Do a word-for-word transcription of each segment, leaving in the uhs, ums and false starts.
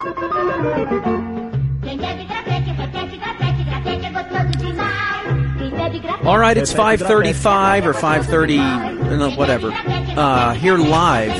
All right, it's five thirty-five or five thirty, whatever. Uh, here live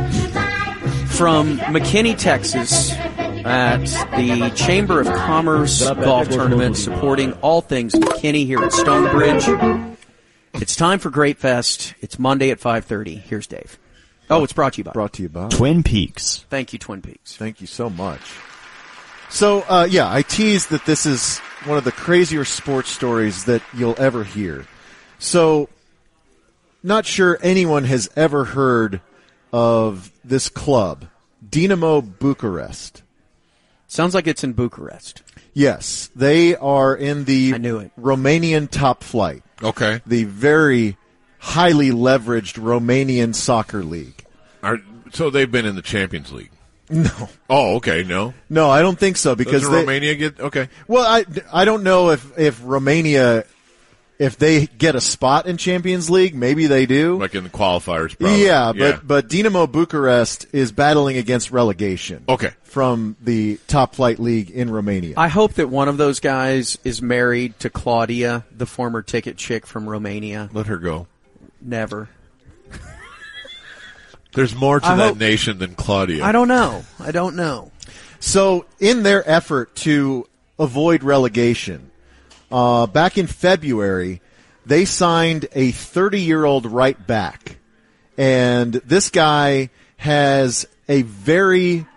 from McKinney, Texas, at the Chamber of Commerce Golf Tournament, supporting all things McKinney here at Stonebridge. It's time for Great Fest. It's Monday at five thirty. Here's Dave. Oh, it's brought to you by. Brought to you by. Twin Peaks. Thank you, Twin Peaks. Thank you so much. So, uh, yeah, I teased that this is one of the crazier sports stories that you'll ever hear. So, not sure anyone has ever heard of this club, Dinamo Bucharest. Sounds like it's in Bucharest. Yes, they are in the I knew it. Romanian top flight. Okay. The very highly leveraged Romanian soccer league. Are, so they've been in the Champions League? No. Oh, okay, no. No, I don't think so because Does they, Romania get okay? Well, I, I don't know if, if Romania, if they get a spot in Champions League, maybe they do. Like in the qualifiers, probably. Yeah, yeah. but but Dinamo Bucharest is battling against relegation. Okay. From the top flight league in Romania. I hope that one of those guys is married to Claudia, the former ticket chick from Romania. Let her go. Never. There's more to I that hope, nation than Claudia. I don't know. I don't know. So, in their effort to avoid relegation, uh, back in February, they signed a thirty-year-old right back. And this guy has a very...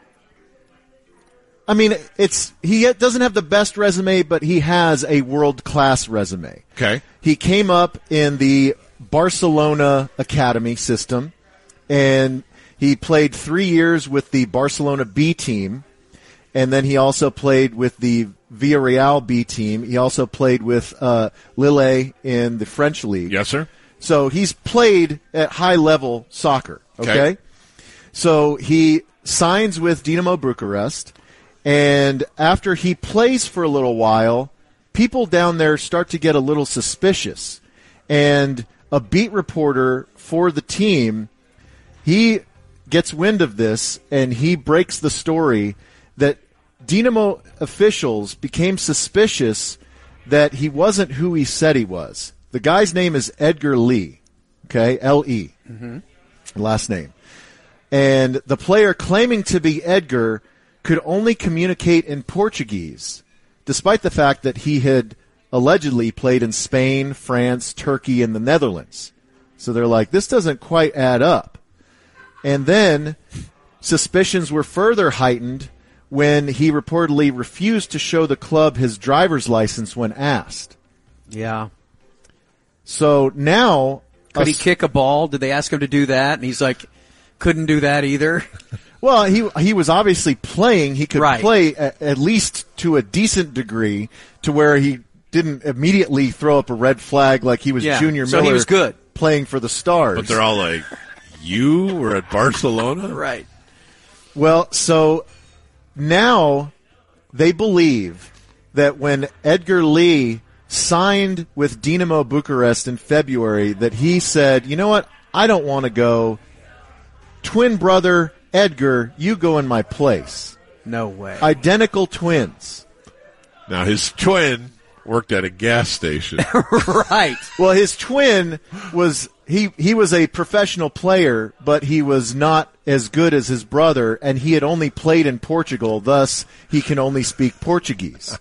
I mean, it's he doesn't have the best resume, but he has a world-class resume. Okay. He came up in the Barcelona Academy system, and he played three years with the Barcelona B team, and then he also played with the Villarreal B team. He also played with uh, Lille in the French league. Yes, sir. So he's played at high-level soccer, okay? Okay. So he signs with Dinamo Bucharest, and after he plays for a little while, people down there start to get a little suspicious. And a beat reporter for the team, he gets wind of this, and he breaks the story that Dinamo officials became suspicious that he wasn't who he said he was. The guy's name is Edgar Lee, okay, L E, mm-hmm. last name. And the player claiming to be Edgar could only communicate in Portuguese, despite the fact that he had allegedly played in Spain, France, Turkey, and the Netherlands. So they're like, this doesn't quite add up. And then suspicions were further heightened when he reportedly refused to show the club his driver's license when asked. Yeah. So now... Could he kick a ball? Did they ask him to do that? And he's like, couldn't do that either. Well, he he was obviously playing. He could right. play at, at least to a decent degree to where he didn't immediately throw up a red flag like he was yeah. Junior so Miller he was good. Playing for the Stars. But they're all like, you were at Barcelona? Right. Well, so now they believe that when Edgar Lee signed with Dinamo Bucharest in February that he said, you know what, I don't want to go. Twin brother Edgar, you go in my place. No way. Identical twins. Now, his twin worked at a gas station. Right. Well, his twin was he he was a professional player, but he was not as good as his brother, and he had only played in Portugal, thus he can only speak Portuguese.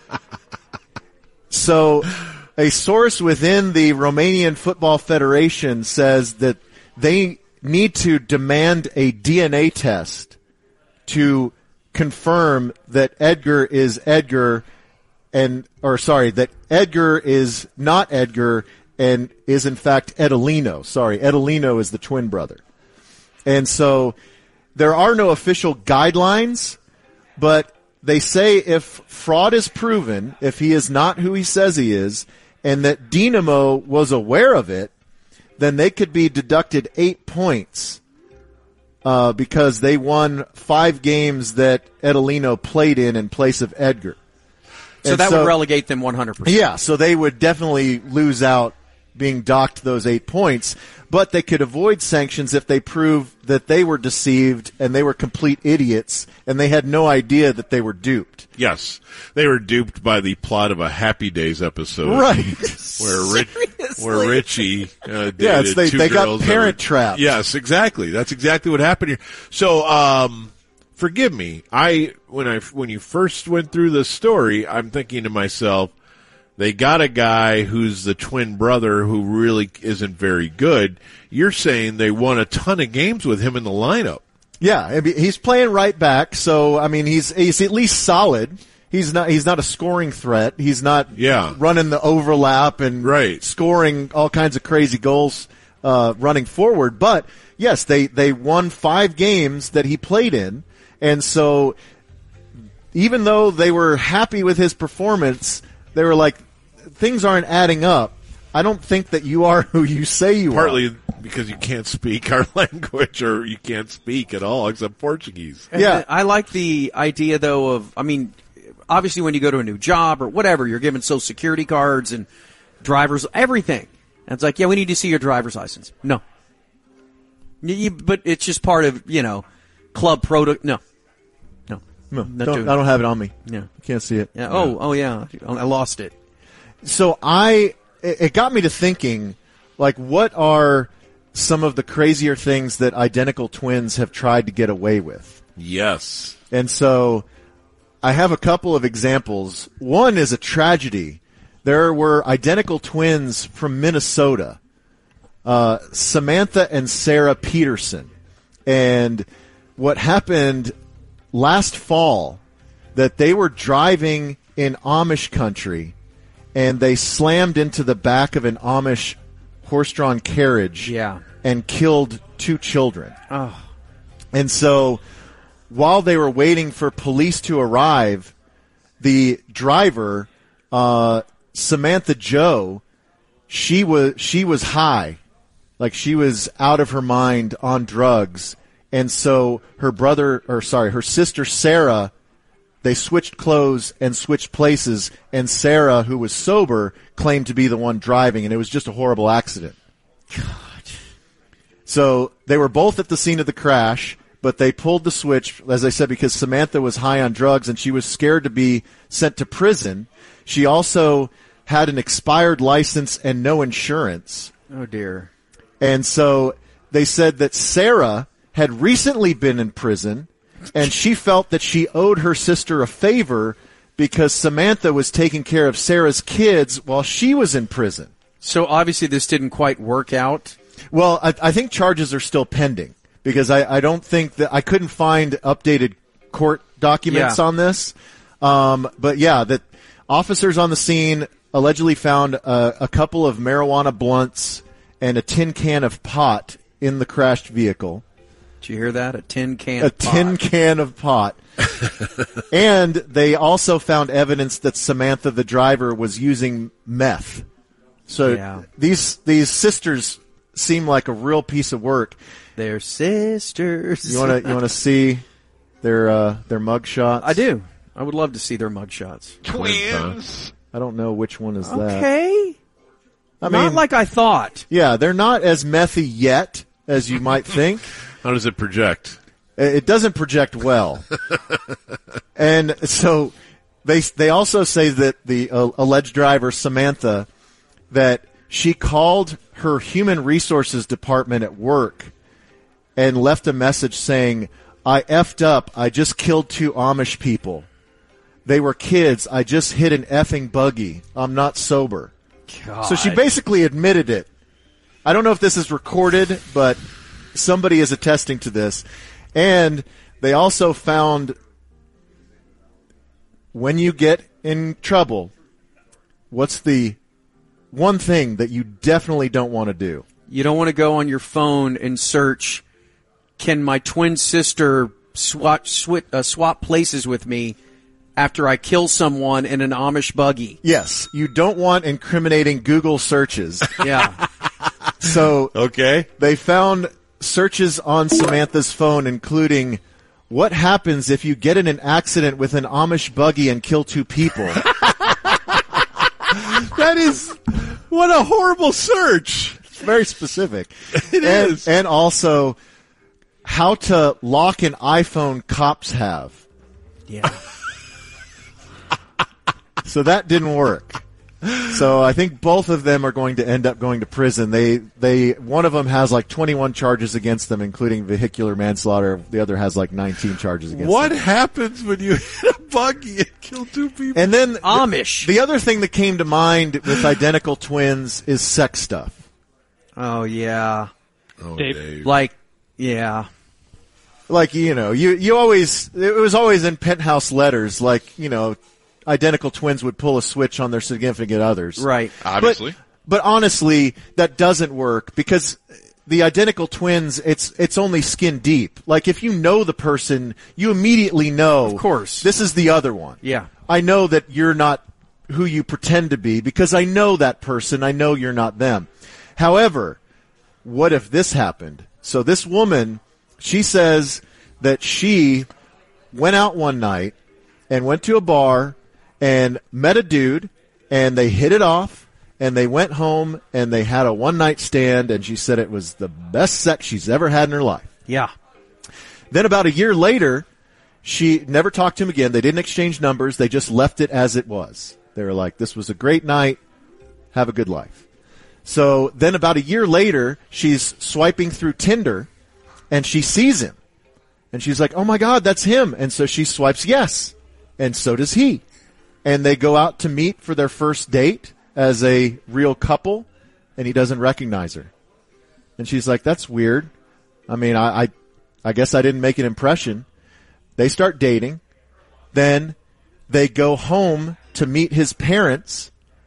So a source within the Romanian Football Federation says that they need to demand a D N A test to confirm that Edgar is Edgar and, or sorry, that Edgar is not Edgar and is in fact Edilino. Sorry, Edilino is the twin brother. And so there are no official guidelines, but they say if fraud is proven, if he is not who he says he is, and that Dinamo was aware of it, then they could be deducted eight points uh, because they won five games that Edilino played in in place of Edgar. So and that so, would relegate them one hundred percent. Yeah, so they would definitely lose out being docked those eight points, but they could avoid sanctions if they prove that they were deceived and they were complete idiots and they had no idea that they were duped. Yes. They were duped by the plot of a Happy Days episode. Right. Where, Rich, where Richie uh, dated yeah, it's they, two they got girls parent were, trapped. Yes, exactly. That's exactly what happened here. So, um, forgive me. I when I when you first went through the story, I'm thinking to myself, they got a guy who's the twin brother who really isn't very good. You're saying they won a ton of games with him in the lineup. Yeah, I mean, he's playing right back, so I mean he's he's at least solid. He's not he's not a scoring threat. He's not yeah. running the overlap and right. scoring all kinds of crazy goals uh, running forward. But yes, they they won five games that he played in, and so even though they were happy with his performance, they were like, things aren't adding up. I don't think that you are who you say you Partly are. Partly because you can't speak our language, or you can't speak at all except Portuguese. Yeah. I like the idea, though, of, I mean, obviously when you go to a new job or whatever, you're given Social Security cards and driver's, everything. And it's like, yeah, we need to see your driver's license. No. You, you, but it's just part of, you know, club product. No. No. No, Not don't, doing I don't have it on me. Yeah. You can't see it. Yeah. Oh, oh, yeah. I lost it. So I, it got me to thinking, like, what are some of the crazier things that identical twins have tried to get away with? Yes. And so I have a couple of examples. One is a tragedy. There were identical twins from Minnesota, uh, Samantha and Sarah Peterson. And what happened last fall, that they were driving in Amish country, and they slammed into the back of an Amish horse-drawn carriage Yeah. and killed two children. Oh. And so while they were waiting for police to arrive, the driver, uh, Samantha Joe, she was she was high. Like, she was out of her mind on drugs. And so her brother, or sorry, her sister Sarah, they switched clothes and switched places, and Sarah, who was sober, claimed to be the one driving, and it was just a horrible accident. God. So they were both at the scene of the crash, but they pulled the switch, as I said, because Samantha was high on drugs and she was scared to be sent to prison. She also had an expired license and no insurance. Oh, dear. And so they said that Sarah had recently been in prison, and she felt that she owed her sister a favor because Samantha was taking care of Sarah's kids while she was in prison. So obviously this didn't quite work out. Well, I, I think charges are still pending because I, I don't think that I couldn't find updated court documents Yeah. on this. Um, but yeah, that officers on the scene allegedly found a, a couple of marijuana blunts and a tin can of pot in the crashed vehicle. Did you hear that? A tin can A of pot. tin can of pot. And they also found evidence that Samantha, the driver, was using meth. So Yeah. these these sisters seem like a real piece of work. They're sisters. You want to you want to see their uh, their mug shots? I do. I would love to see their mugshots. Twins. I don't know which one is that. Okay. I Not mean, like I thought. yeah, they're not as methy yet as you might think. How does it project? It doesn't project well. And so they they also say that the uh, alleged driver, Samantha, that she called her human resources department at work and left a message saying, I effed up. I just killed two Amish people. They were kids. I just hit an effing buggy. I'm not sober. God. So she basically admitted it. I don't know if this is recorded, but somebody is attesting to this. And they also found when you get in trouble, what's the one thing that you definitely don't want to do? You don't want to go on your phone and search, can my twin sister swap, swap, uh, swap places with me after I kill someone in an Amish buggy? Yes, you don't want incriminating Google searches. Yeah. So Okay. they found searches on Samantha's phone, including what happens if you get in an accident with an Amish buggy and kill two people. That is What a horrible search. It's very specific. It and, is. And also, how to lock an iPhone cops have. Yeah. So that didn't work. So I think both of them are going to end up going to prison. They, they, one of them has like twenty-one charges against them, including vehicular manslaughter. The other has like nineteen charges against What them. happens when you hit a buggy and kill two people? And then Amish. The, the other thing that came to mind with identical twins is sex stuff. Oh, yeah. oh, Dave. Dave. Like, yeah. Like, you know, you, you always, it was always in penthouse letters, like, you know, identical twins would pull a switch on their significant others. Right. Obviously. But, but honestly, that doesn't work because the identical twins, it's, it's only skin deep. Like, if you know the person, you immediately know. Of course. This is the other one. Yeah. I know that you're not who you pretend to be because I know that person. I know you're not them. However, what if this happened? So this woman, she says that she went out one night and went to a bar and met a dude, and they hit it off, and they went home, and they had a one-night stand, and she said it was the best sex she's ever had in her life. Yeah. Then about a year later, she never talked to him again. They didn't exchange numbers. They just left it as it was. They were like, this was a great night. Have a good life. So then about a year later, she's swiping through Tinder, and she sees him. And she's like, oh, my God, that's him. And so she swipes yes, and so does he. And they go out to meet for their first date as a real couple, and he doesn't recognize her. And she's like, that's weird. I mean, I, I, I guess I didn't make an impression. They start dating. Then they go home to meet his parents,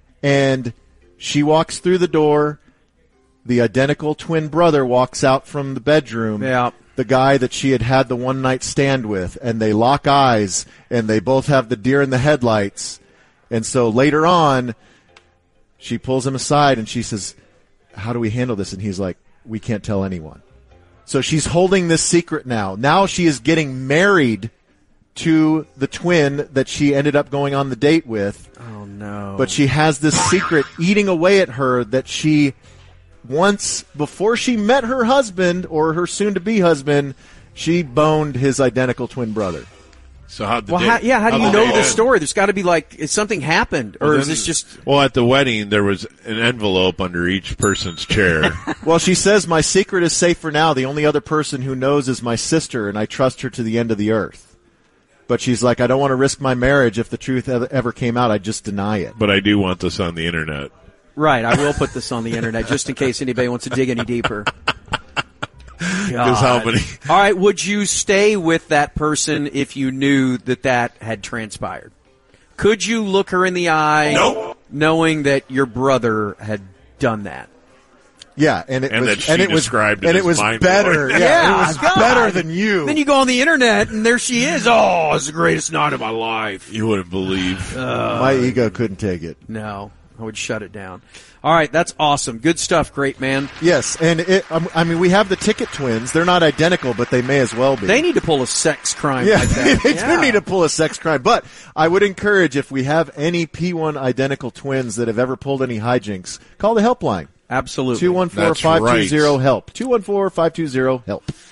and she walks through the door. The identical twin brother walks out from the bedroom. Yeah. The guy that she had had the one-night stand with, and they lock eyes, and they both have the deer in the headlights. And so later on, she pulls him aside, and she says, how do we handle this? And he's like, we can't tell anyone. So she's holding this secret now. Now she is getting married to the twin that she ended up going on the date with. Oh, no. But she has this secret eating away at her that she... Once, before she met her husband, or her soon-to-be husband, she boned his identical twin brother. So how? Well, how, yeah, how do you how'd know they the end? story? There's got to be like, is something happened, or Well, is then- this just... Well, at the wedding, there was an envelope under each person's chair. Well, she says, my secret is safe for now. The only other person who knows is my sister, and I trust her to the end of the earth. But she's like, I don't want to risk my marriage. If the truth ever ever came out, I'd just deny it. But I do want this on the internet. Right, I will put this on the internet just in case anybody wants to dig any deeper. Because how many? All right, would you stay with that person if you knew that that had transpired? Could you look her in the eye, Nope. knowing that your brother had done that? Yeah, and it And was, that she and it was, described it and it as was mind-blowing. better. Yeah, Yeah, it was God. better than you. Then you go on the internet, and there she is. Oh, it's the greatest night of my life. You wouldn't believe. My ego couldn't take it. No, I would shut it down. All right, that's awesome. Good stuff, great man. Yes, and it, um, I mean, we have the Ticket twins. They're not identical, but they may as well be. They need to pull a sex crime Yeah, like that. they Yeah. do need to pull a sex crime. But I would encourage, if we have any P one identical twins that have ever pulled any hijinks, call the helpline. Absolutely. two one four, That's five two zero, right. HELP. two one four, five two zero, HELP.